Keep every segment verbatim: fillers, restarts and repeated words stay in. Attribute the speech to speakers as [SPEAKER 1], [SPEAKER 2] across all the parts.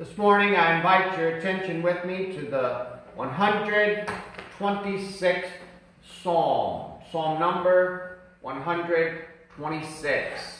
[SPEAKER 1] This morning I invite your attention with me to the one hundred twenty-sixth Psalm. Psalm number one hundred twenty-six.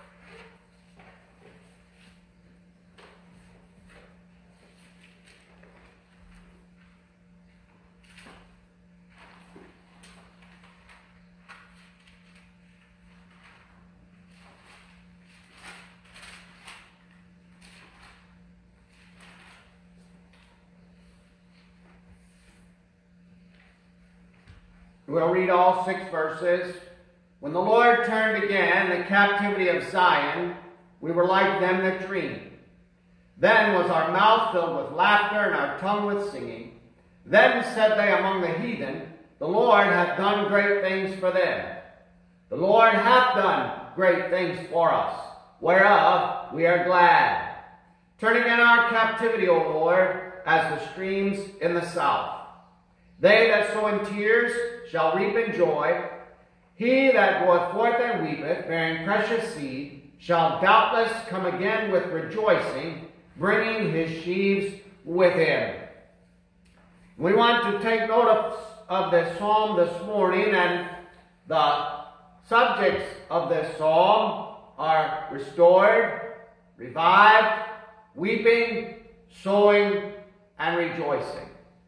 [SPEAKER 1] We'll read all six verses. When the Lord turned again the captivity of Zion, we were like them that dream. Then was our mouth filled with laughter and our tongue with singing. Then said they among the heathen, the Lord hath done great things for them. The Lord hath done great things for us, whereof we are glad. Turn again our captivity, O Lord, as the streams in the south. They that sow in tears shall reap in joy. He that goeth forth and weepeth, bearing precious seed, shall doubtless come again with rejoicing, bringing his sheaves with him. We want to take note of, of this psalm this morning, and the subjects of this psalm are restored, revived, weeping, sowing, and rejoicing.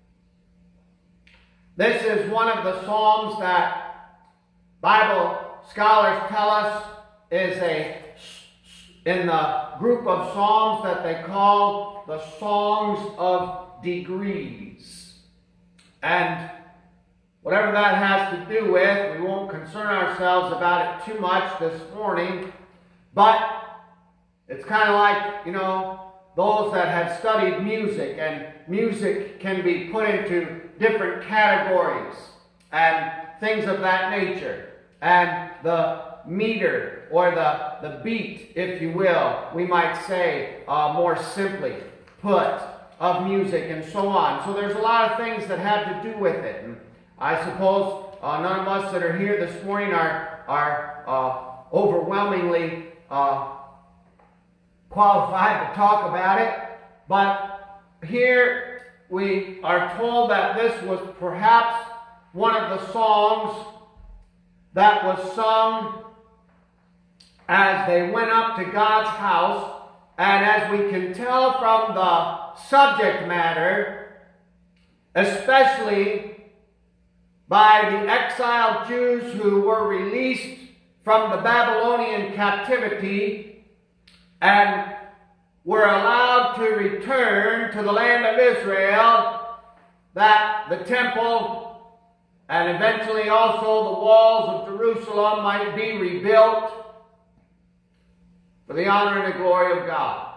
[SPEAKER 1] This is one of the psalms that Bible scholars tell us is a in the group of psalms that they call the songs of degrees. And whatever that has to do with, we won't concern ourselves about it too much this morning, but it's kind of like, you know, those that have studied music, and music can be put into different categories and things of that nature. And the meter, or the, the beat, if you will, we might say uh, more simply put, of music and so on. So there's a lot of things that have to do with it. And I suppose uh, none of us that are here this morning are, are uh, overwhelmingly uh, qualified to talk about it. But here we are told that this was perhaps one of the songs that was sung as they went up to God's house. And as we can tell from the subject matter, especially by the exiled Jews who were released from the Babylonian captivity and were allowed to return to the land of Israel, that the temple and eventually also the walls of Jerusalem might be rebuilt for the honor and the glory of God.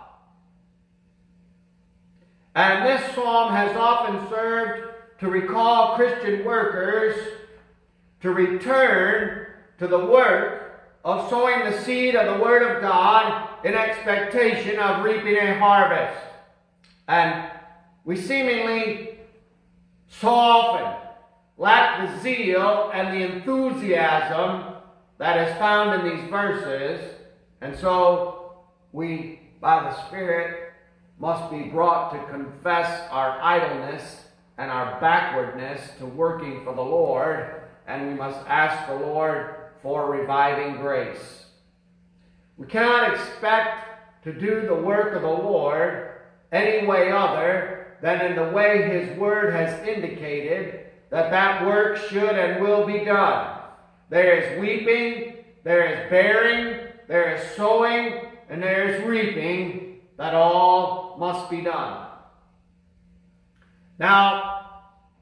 [SPEAKER 1] And this psalm has often served to recall Christian workers to return to the work of sowing the seed of the Word of God in expectation of reaping a harvest. And we seemingly so often lack the zeal and the enthusiasm that is found in these verses, and so we, by the Spirit, must be brought to confess our idleness and our backwardness to working for the Lord, and we must ask the Lord for reviving grace. We cannot expect to do the work of the Lord any way other than in the way His Word has indicated that that work should and will be done. There is weeping, there is bearing, there is sowing, and there is reaping, that all must be done. Now,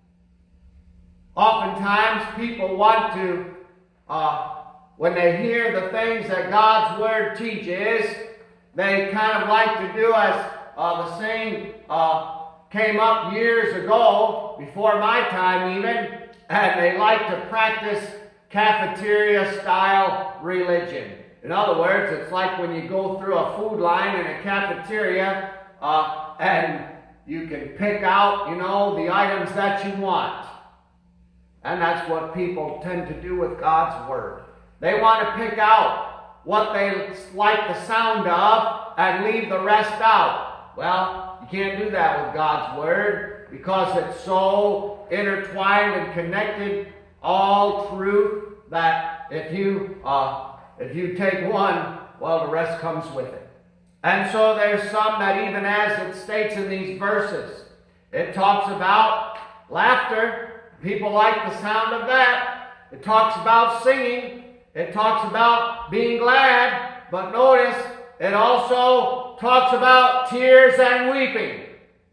[SPEAKER 1] oftentimes people want to Uh, when they hear the things that God's Word teaches, they kind of like to do as uh, the saying uh, came up years ago, before my time even, and they like to practice cafeteria-style religion. In other words, it's like when you go through a food line in a cafeteria uh, and you can pick out, you know, the items that you want. And that's what people tend to do with God's Word. They want to pick out what they like the sound of and leave the rest out. Well, you can't do that with God's Word because it's so intertwined and connected, all truth, that if you uh, if you take one, well, the rest comes with it. And so there's some that even as it states in these verses, it talks about laughter. People like the sound of that. It talks about singing. It talks about being glad. But notice, it also talks about tears and weeping.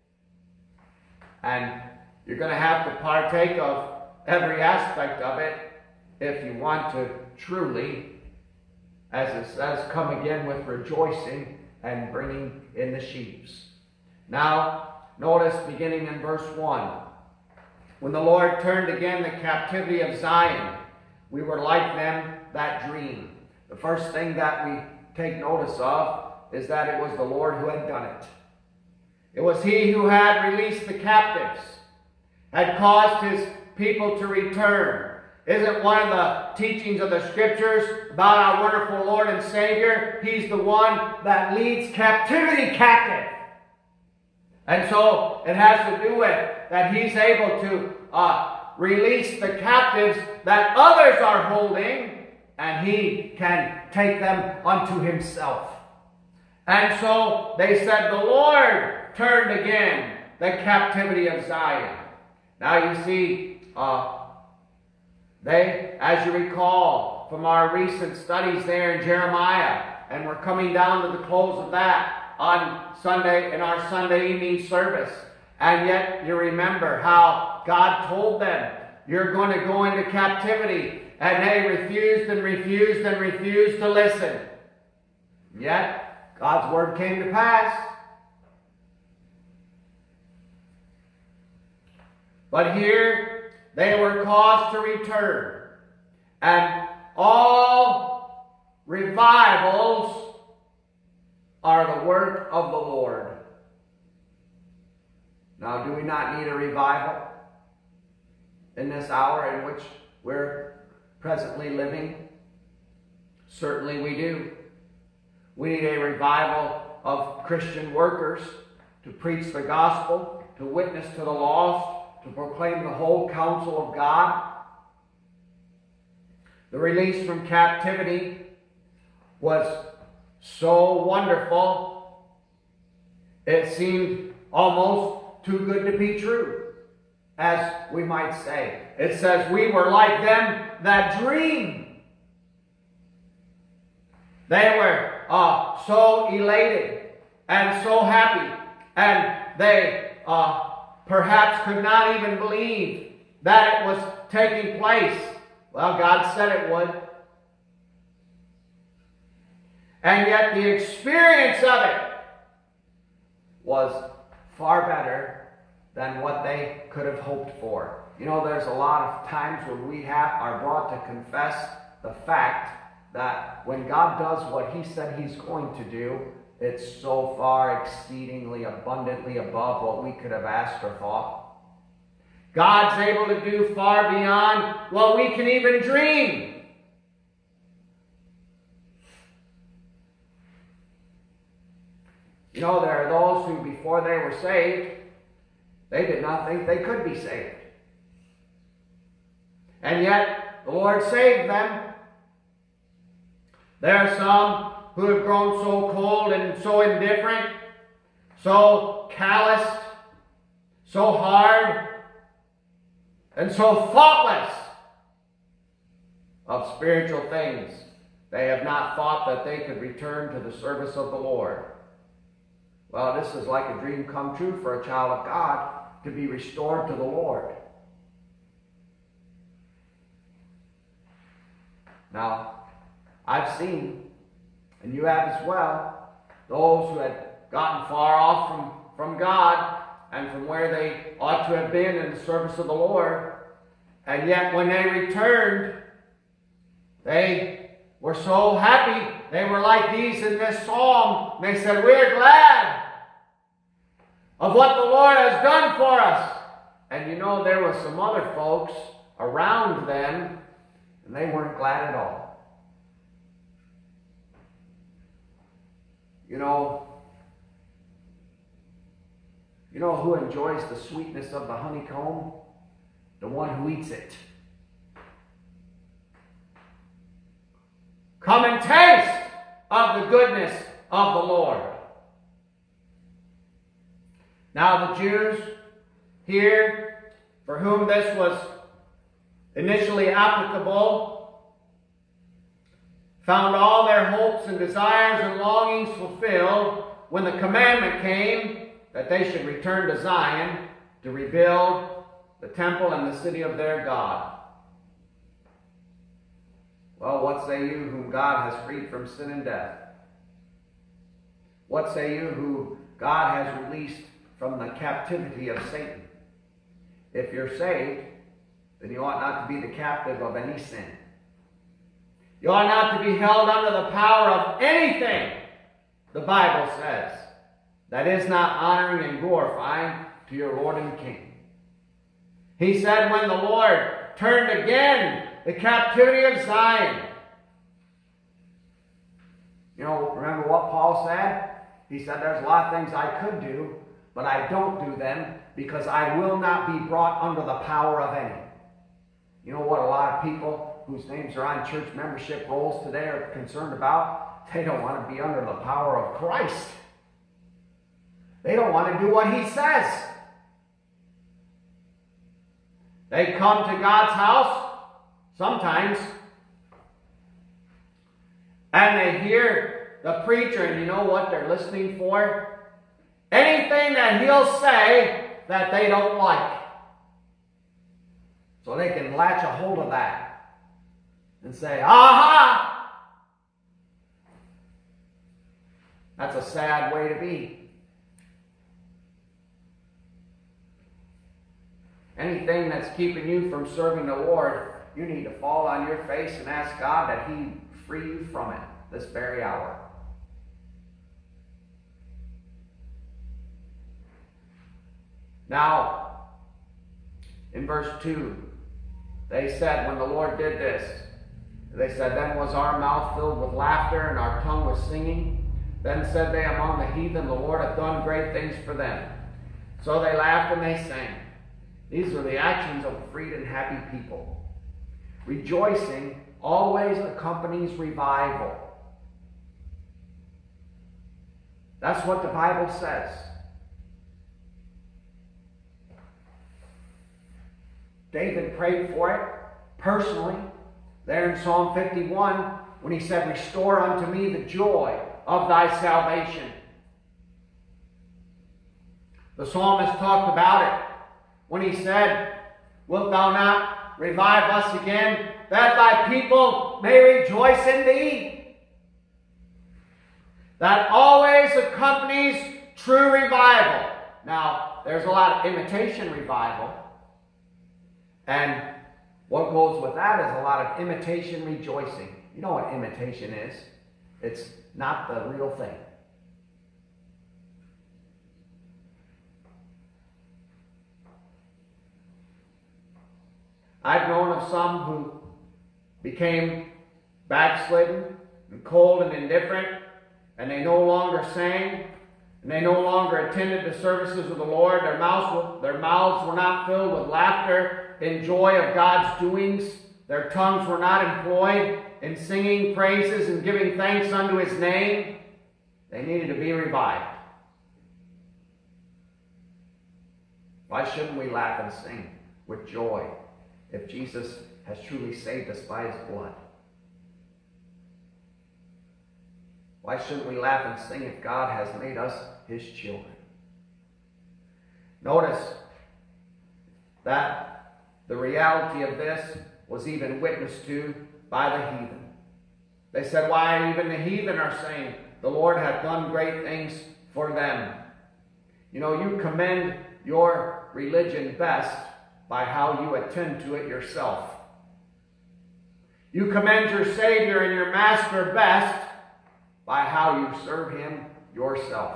[SPEAKER 1] And you're going to have to partake of every aspect of it if you want to truly, as it says, come again with rejoicing and bringing in the sheaves. Now, notice beginning in verse one. When the Lord turned again the captivity of Zion, we were like them that dream. The first thing that we take notice of is that it was the Lord who had done it. It was He who had released the captives, had caused His people to return. Isn't one of the teachings of the Scriptures about our wonderful Lord and Savior? He's the one that leads captivity captive. And so it has to do with that He's able to uh, release the captives that others are holding, and He can take them unto Himself. And so they said, the Lord turned again the captivity of Zion. Now you see, uh, they, as you recall from our recent studies there in Jeremiah, and we're coming down to the close of that on Sunday, in our Sunday evening service. And yet you remember how God told them, you're going to go into captivity. And they refused and refused and refused to listen. Yet God's word came to pass. But here they were caused to return. And all revivals are the work of the Lord. Now, do we not need a revival in this hour in which we're presently living? Certainly we do. We need a revival of Christian workers to preach the gospel, to witness to the lost, to proclaim the whole counsel of God. The release from captivity was so wonderful, it seemed almost too good to be true, as we might say. It says, we were like them that dream. They were uh, so elated and so happy, and they uh, perhaps could not even believe that it was taking place. Well, God said it would. And yet the experience of it was far better than what they could have hoped for. You know, there's a lot of times when we have, are brought to confess the fact that when God does what He said He's going to do, it's so far exceedingly abundantly above what we could have asked or thought. God's able to do far beyond what we can even dream. You know, there are those who, before they were saved, they did not think they could be saved. And yet, the Lord saved them. There are some who have grown so cold and so indifferent, so calloused, so hard, and so thoughtless of spiritual things. They have not thought that they could return to the service of the Lord. Well, this is like a dream come true for a child of God, to be restored to the Lord. Now, I've seen, and you have as well, those who had gotten far off from, from God and from where they ought to have been in the service of the Lord. And yet when they returned, they were so happy. They were like these in this psalm. They said, we're glad of what the Lord has done for us. And you know, there were some other folks around them, and they weren't glad at all. You know,
[SPEAKER 2] You know who enjoys the sweetness of the honeycomb? The one who eats it.
[SPEAKER 1] Come and taste of the goodness of the Lord. Now the Jews here, for whom this was initially applicable, found all their hopes and desires and longings fulfilled when the commandment came that they should return to Zion to rebuild the temple and the city of their God. Well, what say you whom God has freed from sin and death? What say you who God has released from the captivity of Satan? If you're saved, then you ought not to be the captive of any sin. You ought not to be held under the power of anything, the Bible says, that is not honoring and glorifying to your Lord and King. He said when the Lord turned again the captivity of Zion. You know, remember what Paul said? He said there's a lot of things I could do, but I don't do them because I will not be brought under the power of any. You know what a lot of people whose names are on church membership rolls today are concerned about? They don't want to be under the power of Christ. They don't want to do what he says. They come to God's house sometimes and they hear the preacher, and you know what they're listening for? Anything that he'll say that they don't like. So they can latch a hold of that and say, aha! That's a sad way to be. Anything that's keeping you from serving the Lord, you need to fall on your face and ask God that he free you from it this very hour. Now, in verse two, they said, when the Lord did this, they said, then was our mouth filled with laughter and our tongue was singing. Then said they among the heathen, the Lord hath done great things for them. So they laughed and they sang. These are the actions of a freed and happy people. Rejoicing always accompanies revival. That's what the Bible says. David prayed for it personally there in Psalm fifty-one when he said, restore unto me the joy of thy salvation. The psalmist talked about it when he said, wilt thou not revive us again, that thy people may rejoice in thee? That always accompanies true revival. Now, there's a lot of imitation revival. And what goes with that is a lot of imitation rejoicing. You know what imitation is? It's not the real thing. I've known of some who became backslidden and cold and indifferent, and they no longer sang, and they no longer attended the services of the Lord. Their mouths were, their mouths were not filled with laughter and joy of God's doings. Their tongues were not employed in singing praises and giving thanks unto his name. They needed to be revived. Why shouldn't we laugh and sing with joy if Jesus has truly saved us by his blood? Why shouldn't we laugh and sing if God has made us his children? Notice that the reality of this was even witnessed to by the heathen. They said, why, even the heathen are saying, the Lord hath done great things for them. You know, you commend your religion best by how you attend to it yourself. You commend your Savior and your Master best by how you serve him yourself.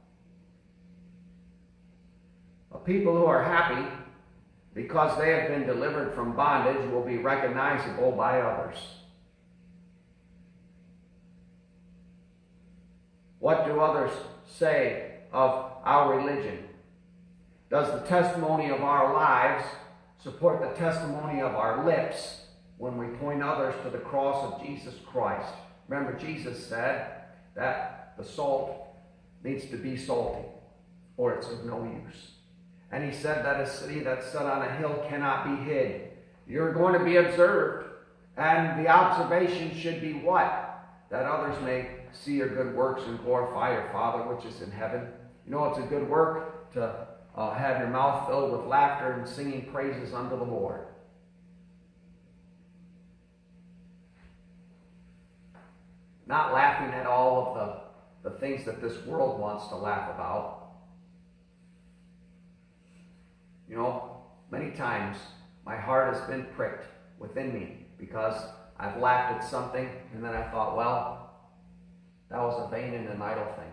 [SPEAKER 1] A people who are happy because they have been delivered from bondage will be recognizable by others. What do others say of our religion?
[SPEAKER 2] Does the testimony of our lives support the testimony of our lips when we point others to the cross of Jesus Christ? Remember, Jesus said that the salt needs to be salty, or it's of no use. And he said that a city that's set on a hill cannot be hid. You're going to be observed, and the observation should be what? That others may see your good works and glorify your Father which is in heaven. You know, it's a good work to uh, have your mouth filled with laughter and singing praises unto the Lord. Not laughing at all of the, the things that this world wants to laugh about. You know, many times my heart has been pricked within me because I've laughed at something and then I thought, well, that was a vain and an idle thing.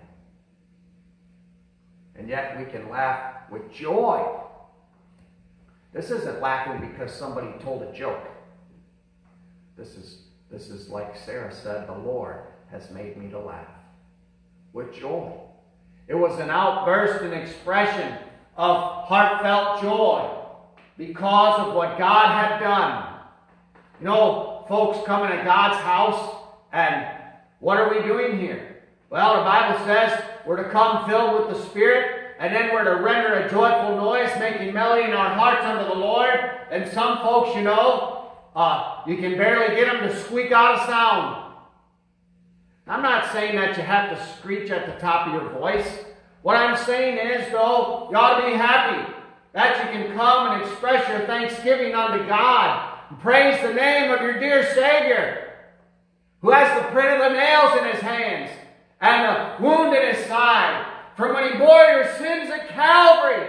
[SPEAKER 2] And yet we can laugh with joy. This isn't laughing because somebody told a joke. This is, this is like Sarah said, the Lord has made me to laugh with joy.
[SPEAKER 1] It was an outburst and expression of heartfelt joy because of what God had done. You know, folks coming to God's house, and what are we doing here? Well, the Bible says we're to come filled with the Spirit, and then we're to render a joyful noise, making melody in our hearts unto the Lord. And some folks, you know, uh, you can barely get them to squeak out a sound. I'm not saying that you have to screech at the top of your voice. What I'm saying is, though, you ought to be happy that you can come and express your thanksgiving unto God and praise the name of your dear Savior, who has the print of the nails in his hands and the wound in his side from when he bore your sins at Calvary.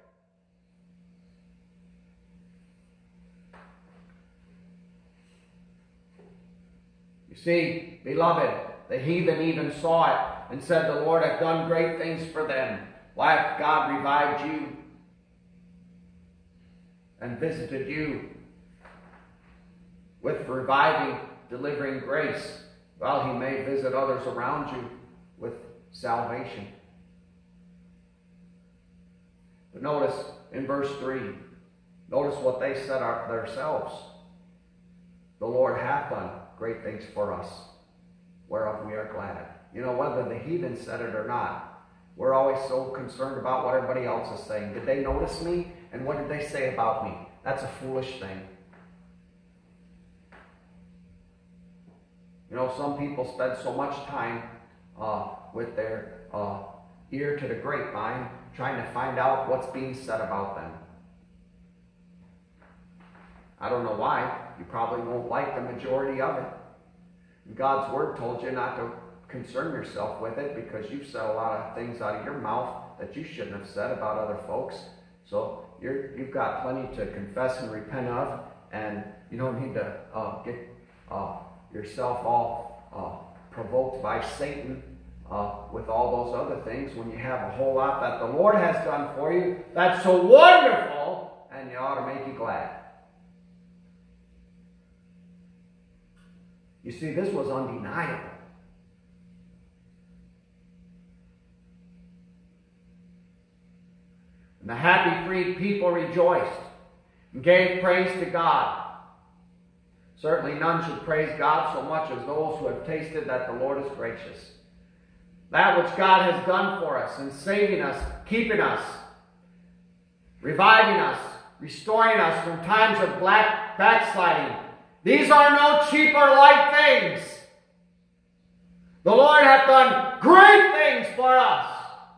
[SPEAKER 1] You see, beloved, the heathen even saw it and said, the Lord hath done great things for them. Why hath God revived you and visited you with reviving, delivering grace, while he may visit others around you with salvation? But notice in verse three, notice what they said themselves. The Lord hath done great things for us, whereof we are glad. You know, whether the heathen said it or not, we're always so concerned about what everybody else is saying. Did they notice me? And what did they say about me? That's a foolish thing. You know, some people spend so much time uh, with their uh, ear to the grapevine trying to find out what's being said about them. I don't know why. You probably won't like the majority of it. God's Word told you not to concern yourself with it because you've said a lot of things out of your mouth that you shouldn't have said about other folks. So you're, you've got plenty to confess and repent of, and you don't need to uh, get uh, yourself all uh, provoked by Satan uh, with all those other things when you have a whole lot that the Lord has done for you that's so wonderful, and you ought to make you glad. You see, this was undeniable. And the happy, freed people rejoiced and gave praise to God. Certainly none should praise God so much as those who have tasted that the Lord is gracious. That which God has done for us in saving us, keeping us, reviving us, restoring us from times of black backsliding. These are no cheap or light things. The Lord hath done great things for us.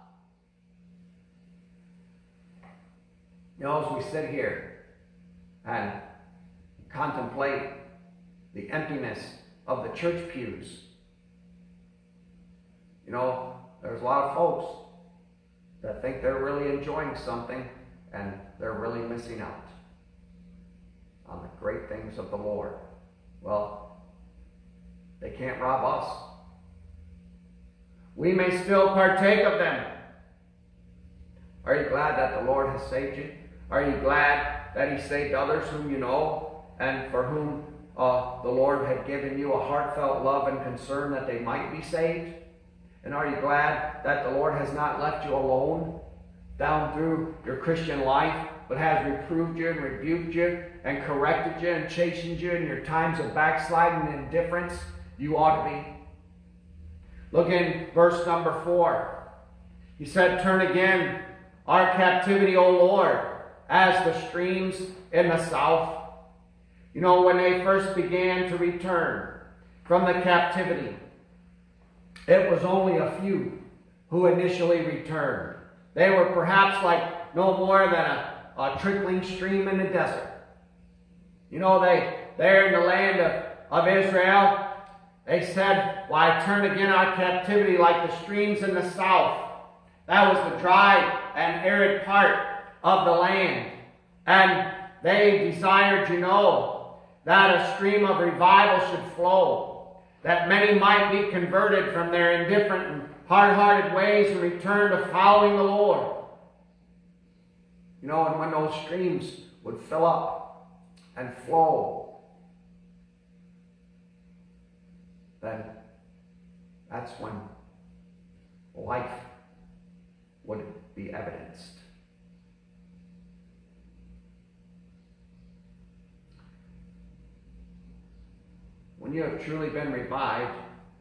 [SPEAKER 1] You know, as we sit here and contemplate the emptiness of the church pews, you know, there's a lot of folks that think they're really enjoying something and they're really missing out on the great things of the Lord. Well, they can't rob us. We may still partake of them. Are you glad that the Lord has saved you? Are you glad that he saved others whom you know and for whom uh, the Lord had given you a heartfelt love and concern that they might be saved? And are you glad that the Lord has not left you alone
[SPEAKER 2] down through your Christian life, but has reproved you and rebuked you and corrected you and chastened you in your times of backsliding and indifference, you ought to be. Look in verse number four. He said, turn again our captivity, O Lord, as the streams in the south. You know, when they first began to return from the captivity, it was only a few who initially returned. They were perhaps like no more than a, a trickling stream in the desert. You know, they there in the land of, of Israel, they said, why turn again our captivity like the streams in the south. That was the dry and arid part of the land. And they desired, you know, that a stream of revival should flow, that many might be converted from their indifferent and hard-hearted ways and return to following the Lord. You know, and when those streams would fill up and flow, then that's when life would be evidenced. When you have truly been revived,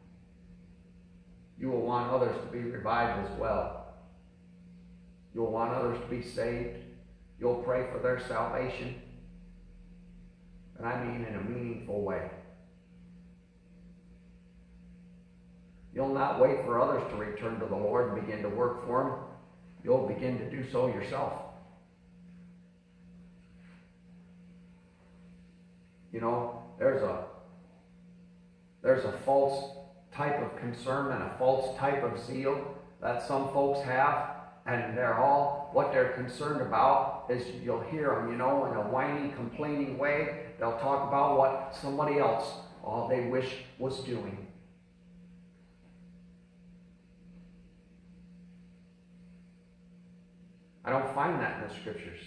[SPEAKER 2] you will want others to be revived as well. You'll want others to be saved. You'll pray for their salvation. And I mean in a meaningful way. You'll not wait for others to return to the Lord and begin to work for Him. You'll begin to do so yourself. You know, there's a there's a false type of concern and a false type of zeal that some folks have, and they're all, what they're concerned about is, you'll hear them, you know, in a whiny, complaining way, they'll talk about what somebody else, all they wish was doing. I don't find that in the Scriptures.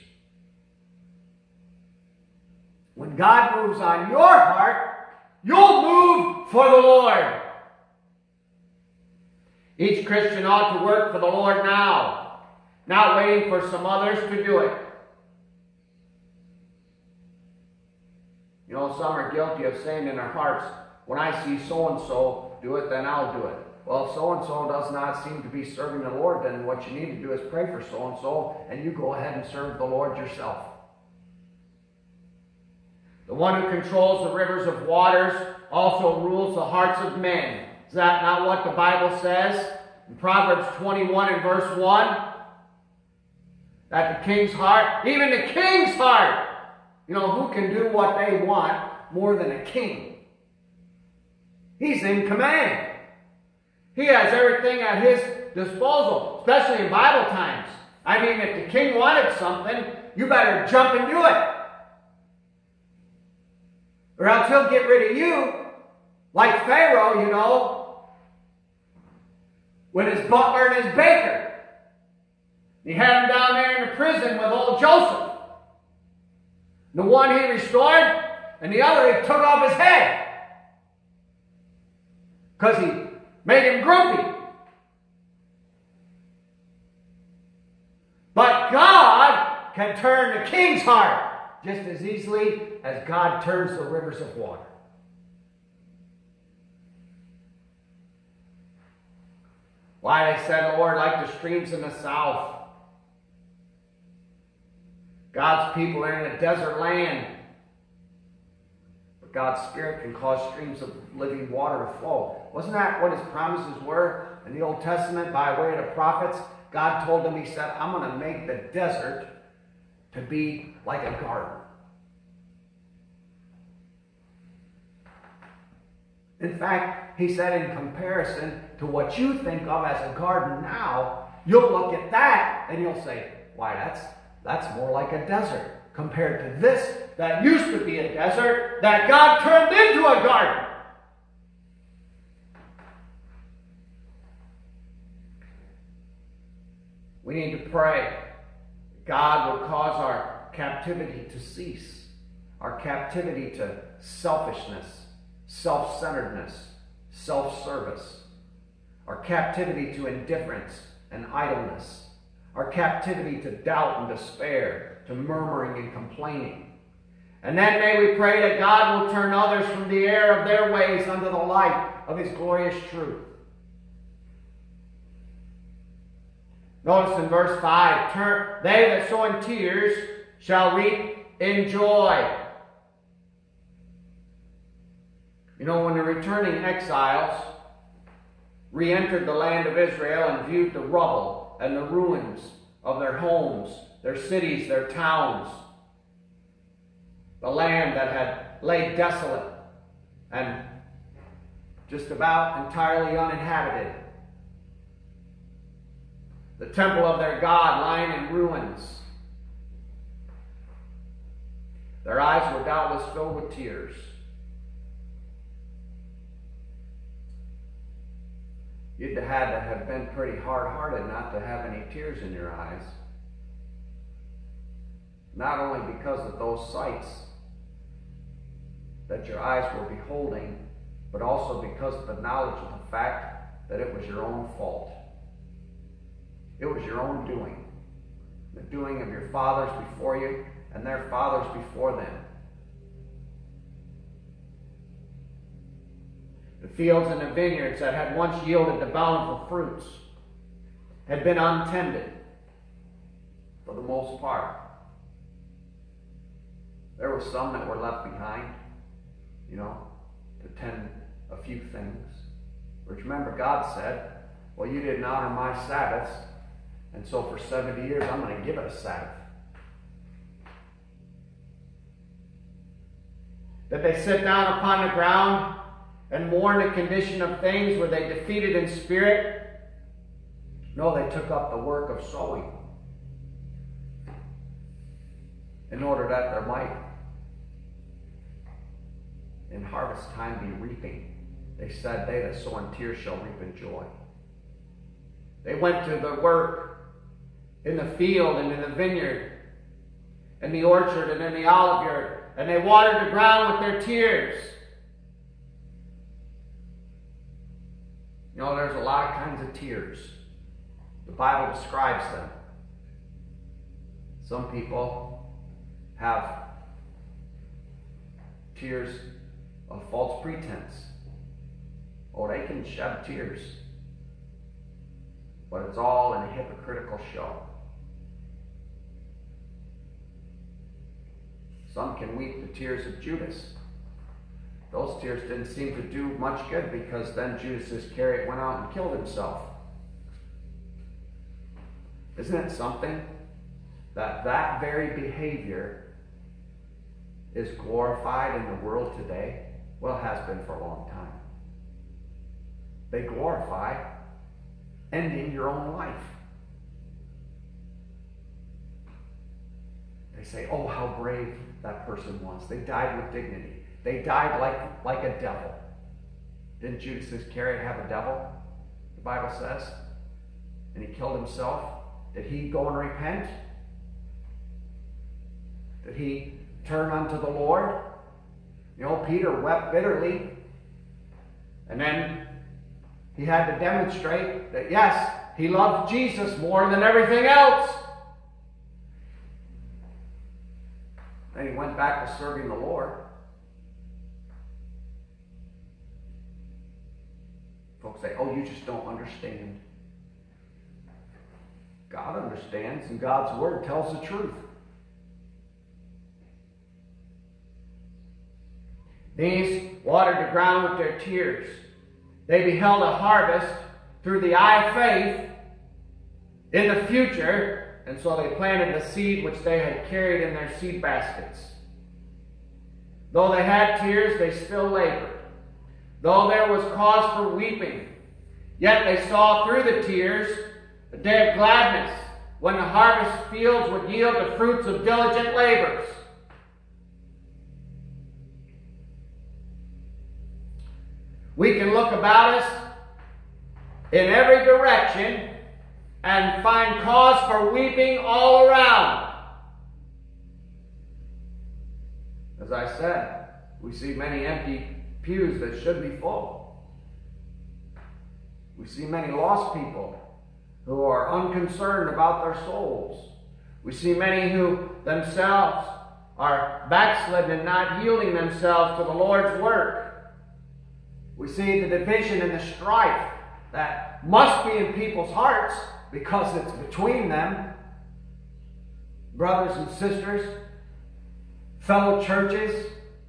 [SPEAKER 2] When God moves on your heart, you'll move for the Lord. Each Christian ought to work for the Lord now, not waiting for some others to do it. You know, some are guilty of saying in their hearts, when I see so-and-so do it, then I'll do it. Well, if so-and-so does not seem to be serving the Lord, then what you need to do is pray for so-and-so, and you go ahead and serve the Lord yourself. The one who controls the rivers of waters also rules the hearts of men. Is that not what the Bible says? In Proverbs twenty-one and verse one? That the king's heart, even the king's heart, you know, who can do what they want more than a king? He's in command. He has everything at his disposal, especially in Bible times. I mean, if the king wanted something, you better jump and do it. Or else he'll get rid of you, like Pharaoh, you know, with his butler and his baker. He had him down there in the prison with old Joseph. The one he restored, and the other he took off his head. Because he made him grumpy. But God can turn the king's heart just as easily as God turns the rivers of water. Why, they said, Lord, like the streams in the south. God's people are in a desert land. But God's Spirit can cause streams of living water to flow. Wasn't that what His promises were in the Old Testament by way of the prophets? God told them, He said, I'm going to make the desert to be like a garden. In fact, He said, in comparison to what you think of as a garden now, you'll look at that and you'll say, why, that's, that's more like a desert compared to this that used to be a desert that God turned into a garden. We need to pray God would cause our captivity to cease, our captivity to selfishness, self-centeredness, self-service, our captivity to indifference and idleness, our captivity to doubt and despair, to murmuring and complaining.
[SPEAKER 1] And then may we pray that God will turn others from the error of their ways unto the light
[SPEAKER 2] of His glorious truth.
[SPEAKER 1] Notice in verse five, turn, they that sow in tears shall reap in joy. You know, when the returning exiles re-entered the land of Israel and viewed the rubble and the ruins of their homes, their cities, their towns, the land that had laid desolate and just about entirely uninhabited, the temple of their God lying in ruins, their eyes were doubtless filled with tears. You'd have had to have been pretty hard-hearted not to have any tears in your eyes. Not only because of those sights that your eyes were beholding, but also because of the knowledge of the fact that it was your own fault. It was your own doing. The doing of your fathers before you and their fathers before them. The fields and the vineyards that had once yielded the bountiful fruits had been untended for the most part. There were some that were left behind, you know, to tend a few things. But remember, God said, well, you didn't honor my Sabbaths, and so for seventy years I'm going to give it a Sabbath. Did they sit down upon the ground and mourn the condition of things? Were they defeated in spirit? No, they took up the work of sowing in order that there might, in harvest time, be reaping. They said, they that sow in tears shall reap in joy. They went to the work in the field and in the vineyard, in the orchard and in the olive yard, and they watered the ground with their tears. You know, there's a lot of kinds of tears. The Bible describes them. Some people have tears of false pretense. Oh, they can shed tears, but it's all in a hypocritical show. Some can weep the tears of Judas. Those tears didn't seem to do much good, because then Judas Iscariot went out and killed himself. Isn't it something that that very behavior is glorified in the world today? Well, it has been for a long time. They glorify ending your own life. They say, oh, how brave that person was. They died with dignity. They died like, like a devil. Didn't Judas Iscariot have a devil, the Bible says? And he killed himself. Did he go and repent? Did he turn unto the Lord? You know, Peter wept bitterly. And then he had to demonstrate that, yes, he loved Jesus more than everything else. Then he went back to serving the Lord. Folks say, oh, you just don't understand. God understands, and God's Word tells the truth. These watered the ground with their tears. They beheld a harvest through the eye of faith in the future, and so they planted the seed which they had carried in their seed baskets. Though they had tears, they still labored. Though there was cause for weeping, yet they saw through the tears a day of gladness, when the harvest fields would yield the fruits of diligent labors. We can look about us in every direction and find cause for weeping all around. As I said, we see many empty pews that should be full. We see many lost people
[SPEAKER 2] who are unconcerned about their souls. We see many who themselves are backslidden and not yielding themselves to the Lord's work. We see the division and the strife that must be in people's hearts because it's between them. Brothers and sisters, fellow churches.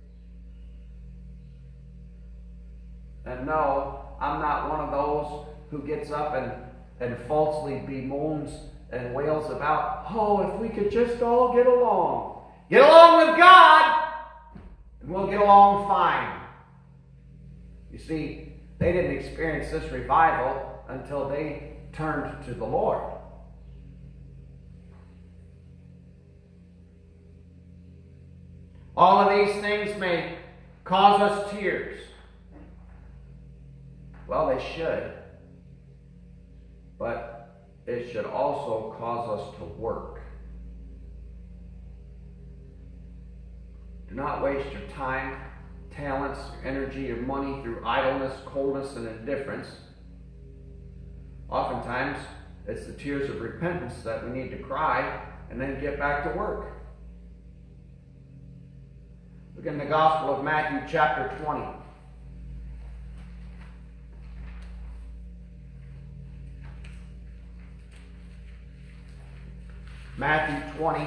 [SPEAKER 2] And no, I'm not one of those who gets up and, and falsely bemoans and wails about, oh, if we could just all get along. Get along with God, and we'll get along fine. You see, they didn't experience this revival until they turned to the Lord. All of these things may cause us tears. Well, they should. But it should also cause us to work. Do not waste your time, talents, your energy, your money through idleness, coldness, and indifference. Oftentimes, it's the tears of repentance that we need to cry and then get back to work. Look in the Gospel of Matthew chapter twenty. Matthew twenty.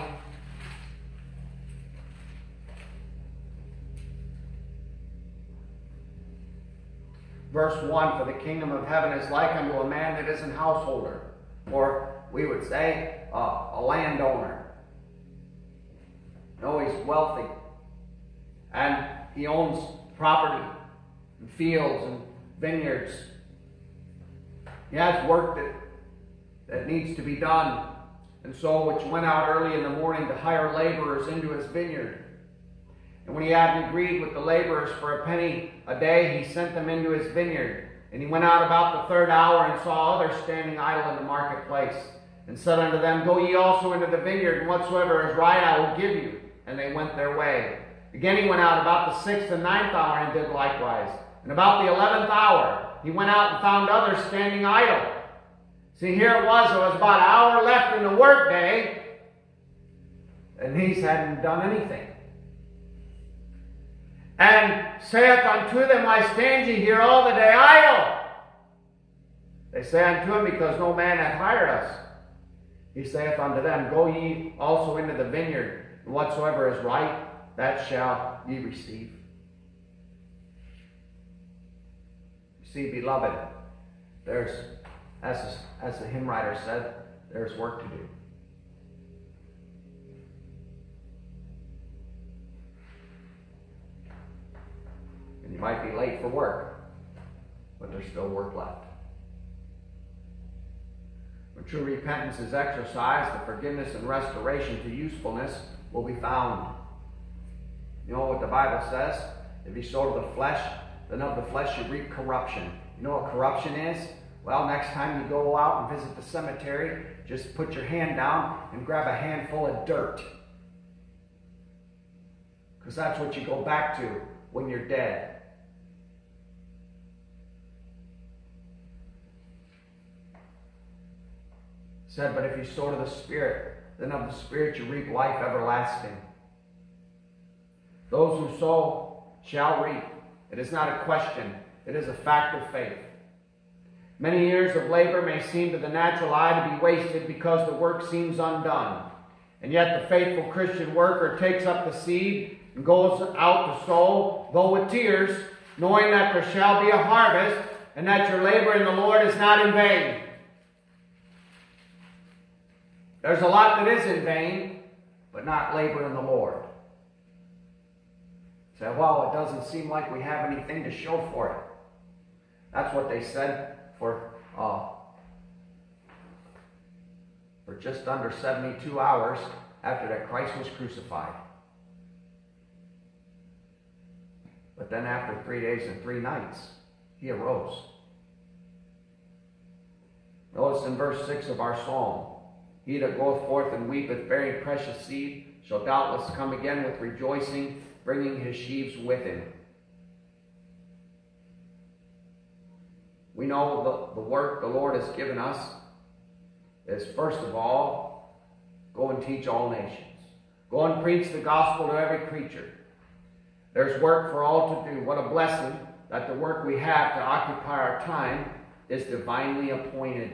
[SPEAKER 2] Verse one, for the kingdom of heaven is like unto a man that is an householder, or we would say uh, a landowner. You know, he's wealthy, and he owns property and fields and vineyards. He has work that, that needs to be done, and so which went out early in the morning to hire laborers into his vineyard. And when he had agreed with the laborers for a penny a day, he sent them into his vineyard. And he went out about the third hour and saw others standing idle in the marketplace, and said unto them, go ye also into the vineyard, and whatsoever is right I will give you. And they went their way. Again he went out about the sixth and ninth hour, and did likewise. And about the eleventh hour he went out and found others standing idle. See, here it was, there was about an hour left in the work day, and these hadn't done anything. And saith unto them, why stand ye here all the day idle? They say unto him, because no man hath hired us. He saith unto them, go ye also into the vineyard, and whatsoever is right, that shall ye receive. You see, beloved, there's, as, as the hymn writer said, there's work to do. And you might be late for work, but there's still work left. When true repentance is exercised, the forgiveness and restoration to usefulness will be found. You know what the Bible says? If you sow to the flesh, then of the flesh you reap corruption. You know what corruption is? Well, next time you go out and visit the cemetery, just put your hand down and grab a handful of dirt. Because that's what you go back to when you're dead. Said, but if you sow to the Spirit, then of the Spirit you reap life everlasting. Those who sow shall reap. It is not a question. It is a fact of faith. Many years of labor may seem to the natural eye to be wasted because the work seems undone. And yet the faithful Christian worker takes up the seed and goes out to sow, though with tears, knowing that there shall be a harvest, and that your labor in the Lord is not in vain. There's a lot that is in vain, but not labor in the Lord. Say, well, it doesn't seem like we have anything to show for it. That's what they said for uh, for just under seventy-two hours after that Christ was crucified. But then after three days and three nights, he arose. Notice in verse six of our psalm, he that goeth forth and weepeth bearing precious seed shall doubtless come again with rejoicing, bringing his sheaves with him. We know the, the work the Lord has given us is, first of all, go and teach all nations. Go and preach the gospel to every creature. There's work for all to do. What a blessing that the work we have to occupy our time is divinely appointed.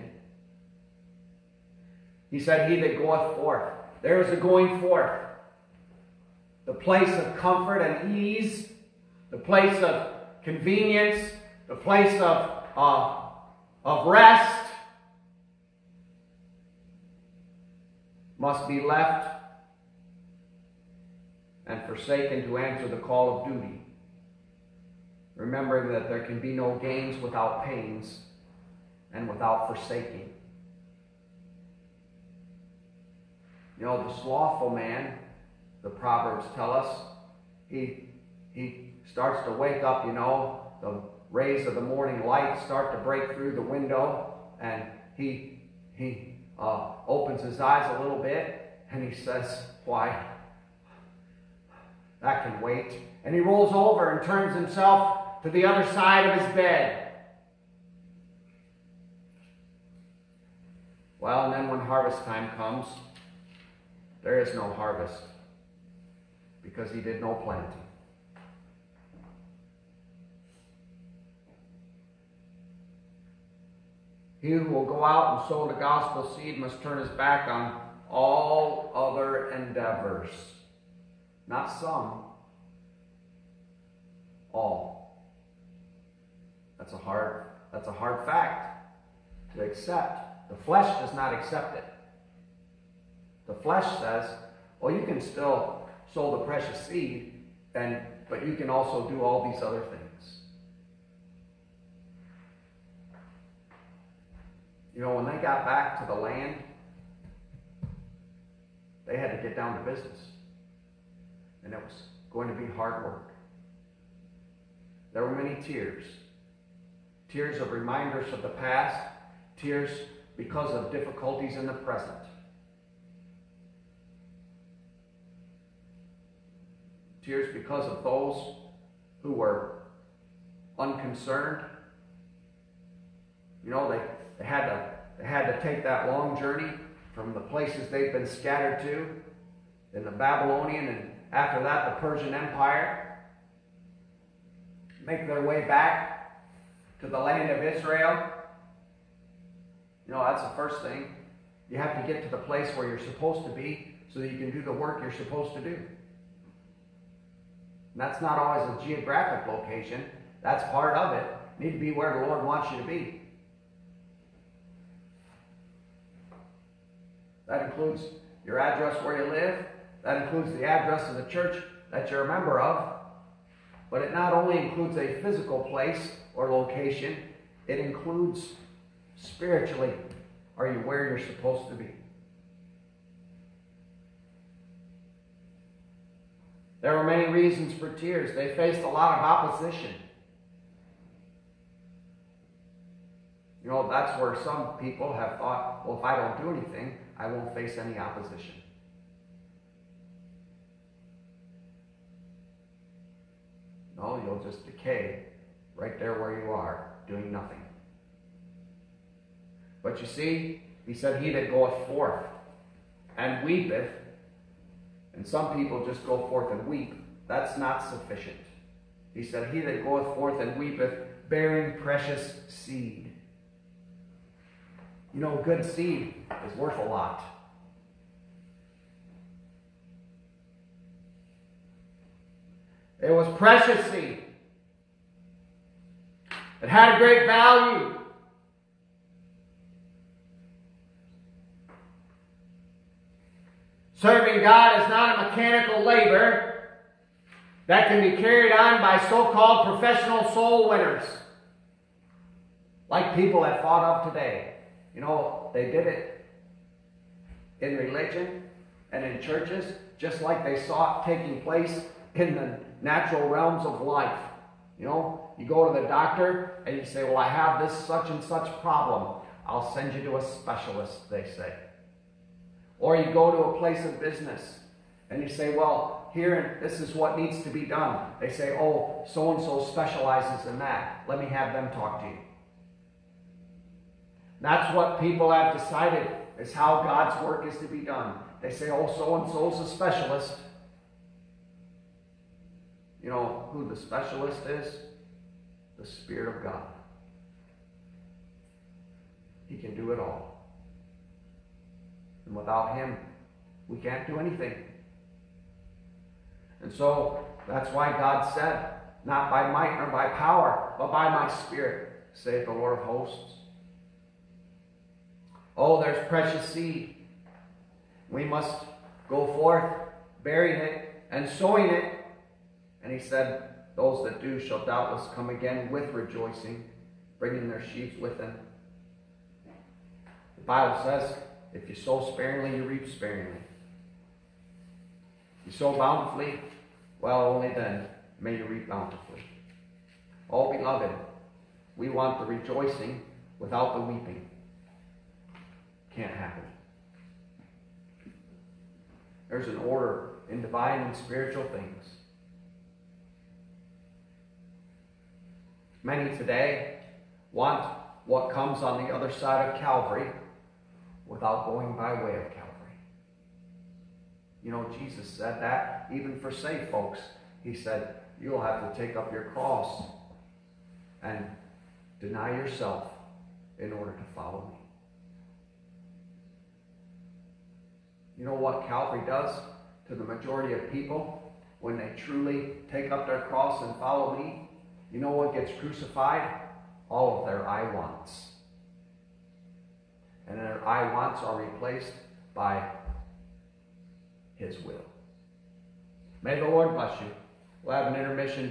[SPEAKER 2] He said, he that goeth forth. There is a going forth. The place of comfort and ease, the place of convenience, the place of, uh, of rest must be left and forsaken to answer the call of duty. Remembering that there can be no gains without pains and without forsaking. You know, the slothful man, the Proverbs tell us, he, he starts to wake up, you know, the rays of the morning light start to break through the window, and he, he uh, opens his eyes a little bit, and he says, why, that can wait. And he rolls over and turns himself to the other side of his bed. Well, and then when harvest time comes, there is no harvest because he did no planting. He who will go out and sow the gospel seed must turn his back on all other endeavors. Not some. All. That's a hard, that's a hard fact to accept. The flesh does not accept it. The flesh says, well, you can still sow the precious seed, and but you can also do all these other things. You know, when they got back to the land, they had to get down to business. And it was going to be hard work. There were many tears. Tears of reminders of the past. Tears because of difficulties in the present. Tears because of those who were unconcerned. You know, they, they, had to, they had to take that long journey from the places they'd been scattered to in the Babylonian and after that the Persian Empire. Make their way back to the land of Israel. You know, that's the first thing. You have to get to the place where you're supposed to be so that you can do the work you're supposed to do. And that's not always a geographic location. That's part of it. You need to be where the Lord wants you to be. That includes your address where you live. That includes the address of the church that you're a member of. But it not only includes a physical place or location, it includes spiritually, are you where you're supposed to be? There were many reasons for tears. They faced a lot of opposition. You know, that's where some people have thought, well, if I don't do anything, I won't face any opposition. No, you'll just decay right there where you are, doing nothing. But you see, he said, he that goeth forth and weepeth, and some people just go forth and weep. That's not sufficient. He said, he that goeth forth and weepeth, bearing precious seed. You know, good seed is worth a lot. It was precious seed. It had a great value. Serving God is not a mechanical labor that can be carried on by so-called professional soul winners, like people have thought of today. You know, they did it in religion and in churches, just like they saw it taking place in the natural realms of life. You know, you go to the doctor and you say, well, I have this such and such problem. I'll send you to a specialist, they say. Or you go to a place of business and you say, well, here, this is what needs to be done. They say, oh, so-and-so specializes in that. Let me have them talk to you. That's what people have decided is how God's work is to be done. They say, oh, so-and-so's a specialist. You know who the specialist is? The Spirit of God. He can do it all. And without Him, we can't do anything. And so, that's why God said, not by might nor by power, but by my Spirit, saith the Lord of hosts. Oh, there's precious seed. We must go forth, burying it and sowing it. And He said, those that do shall doubtless come again with rejoicing, bringing their sheaves with them. The Bible says, if you sow sparingly, you reap sparingly. If you sow bountifully, well, only then may you reap bountifully. Oh, beloved, we want the rejoicing without the weeping. Can't happen. There's an order in divine and spiritual things. Many today want what comes on the other side of Calvary without going by way of Calvary. You know, Jesus said that even for saved folks. He said, you'll have to take up your cross and deny yourself in order to follow me. You know what Calvary does to the majority of people when they truly take up their cross and follow me? You know what gets crucified? All of their I wants. And their I wants are replaced by His will. May the Lord bless you. We'll have an intermission.